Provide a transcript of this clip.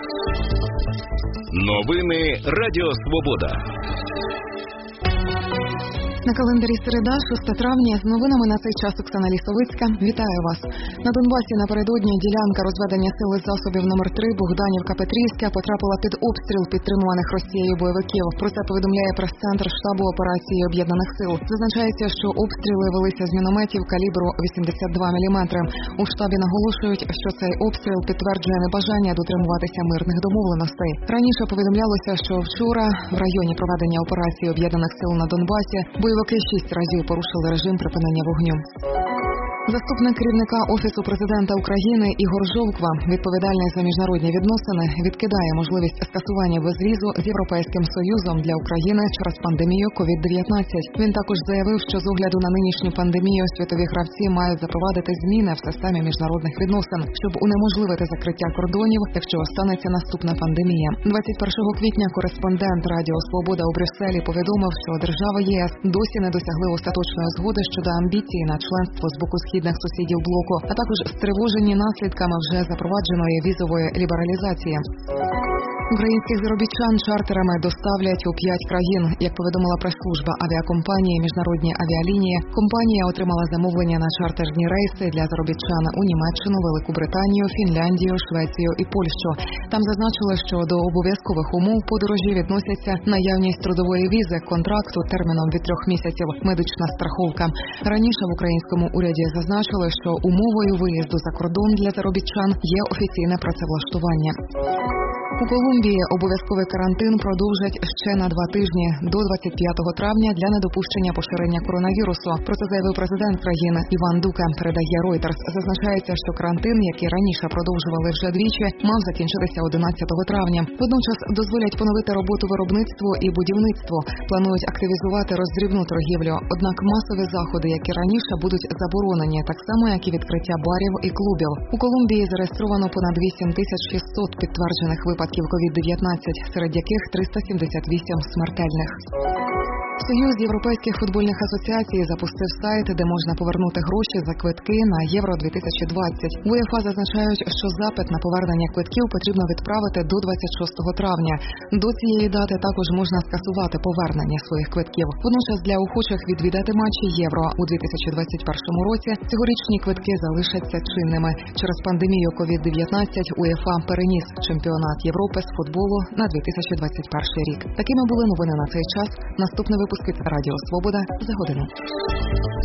Новини Радіо Свобода. На календарі середа, 6 травня, з новинами на цей час Оксана Лісовицька. Вітаю вас. На Донбасі напередодні ділянка розведення сил і засобів номер 3 Богданівка-Петрівська потрапила під обстріл підтримуваних Росією бойовиків. Про це повідомляє прес-центр штабу операції Об'єднаних сил. Зазначається, що обстріли велися з мінометів калібру 82 мм. У штабі наголошують, що цей обстріл підтверджує небажання дотримуватися мирних домовленостей. Раніше повідомлялося, що вчора в районі проведення операції Об'єднаних сил на Донбасі бойовики 6 разів порушили режим припинення вогню. Заступник керівника Офісу президента України Ігор Жовква, відповідальний за міжнародні відносини, відкидає можливість скасування безвізу з Європейським Союзом для України через пандемію COVID-19. Він також заявив, що з огляду на нинішню пандемію світові гравці мають запровадити зміни в системі міжнародних відносин, щоб унеможливити закриття кордонів, якщо станеться наступна пандемія. 21 квітня кореспондент Радіо Свобода у Брюсселі повідомив, що держави ЄС досі не досягли остаточної згоди щодо амбіції на членство з боку східних сусідів блоку, а також стривожені наслідками вже запровадженої візової лібералізації. Українських заробітчан чартерами доставлять у 5 країн. Як повідомила прес-служба авіакомпанії «Міжнародні авіалінії», компанія отримала замовлення на чартерні рейси для заробітчан у Німеччину, Велику Британію, Фінляндію, Швецію і Польщу. Там зазначили, що до обов'язкових умов подорожі відносяться наявність трудової візи, контракту терміном від 3 місяців, медична страховка. Раніше в українському уряді зазначили, що умовою виїзду за кордон для заробітчан є офіційне працевлаштування. У Колумбії обов'язковий карантин продовжать ще на 2 тижні, до 25 травня, для недопущення поширення коронавірусу. Про це заявив президент країни Іван Дуке, передає Reuters. Зазначається, що карантин, який раніше продовжували вже двічі, мав закінчитися 11 травня. Водночас дозволять поновити роботу виробництву і будівництву. Планують активізувати роздрібну торгівлю. Однак масові заходи, які раніше, будуть заборонені, так само, як і відкриття барів і клубів. У Колумбії зареєстровано понад 8600 підтверджених випадків COVID-19, серед яких 378 смертельних. Союз європейських футбольних асоціацій запустив сайт, де можна повернути гроші за квитки на Євро-2020. УЄФА зазначають, що запит на повернення квитків потрібно відправити до 26 травня. До цієї дати також можна скасувати повернення своїх квитків. Водночас для охочих відвідати матчі Євро у 2021 році цьогорічні квитки залишаться чинними. Через пандемію COVID-19 УЄФА переніс чемпіонат Європи з футболу на 2021 рік. Такими були новини на цей час. Наступний випуск від Радіо Свобода за годину.